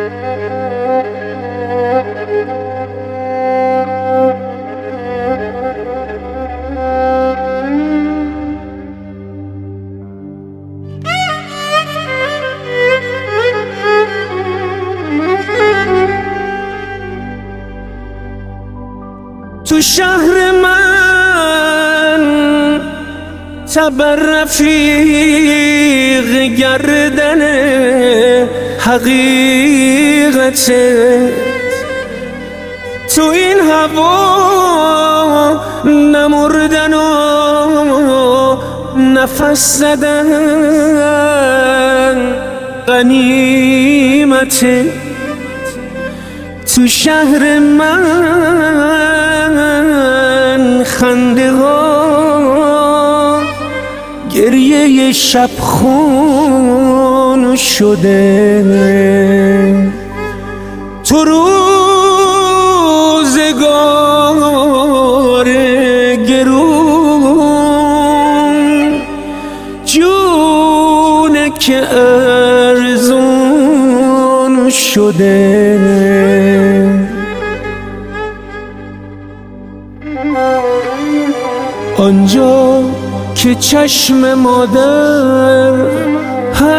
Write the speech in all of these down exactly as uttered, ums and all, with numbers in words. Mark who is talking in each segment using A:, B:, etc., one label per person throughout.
A: تو شهر من تبر رفیق گردن حقیقته، تو این هوا نمردن و نفس زدن غنیمته. تو شهر من خنده ها گریه شب خون شده، تو روزگار گرون جونه که ارزون شده. آنجا که چشم مادر هر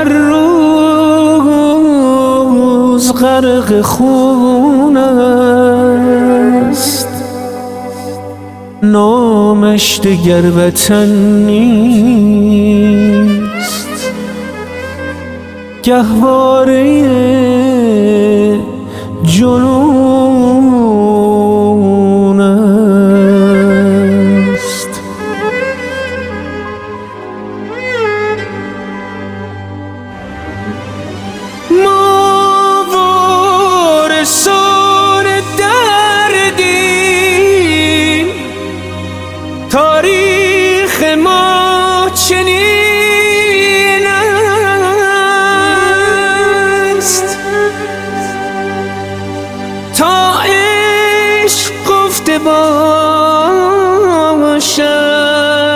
A: روز غرق خون است، نامش دگر وطن نیست، گهواره جنون است. ما وارثان دردیم، تاریخ ما چنین است، تا عشق گفته باشد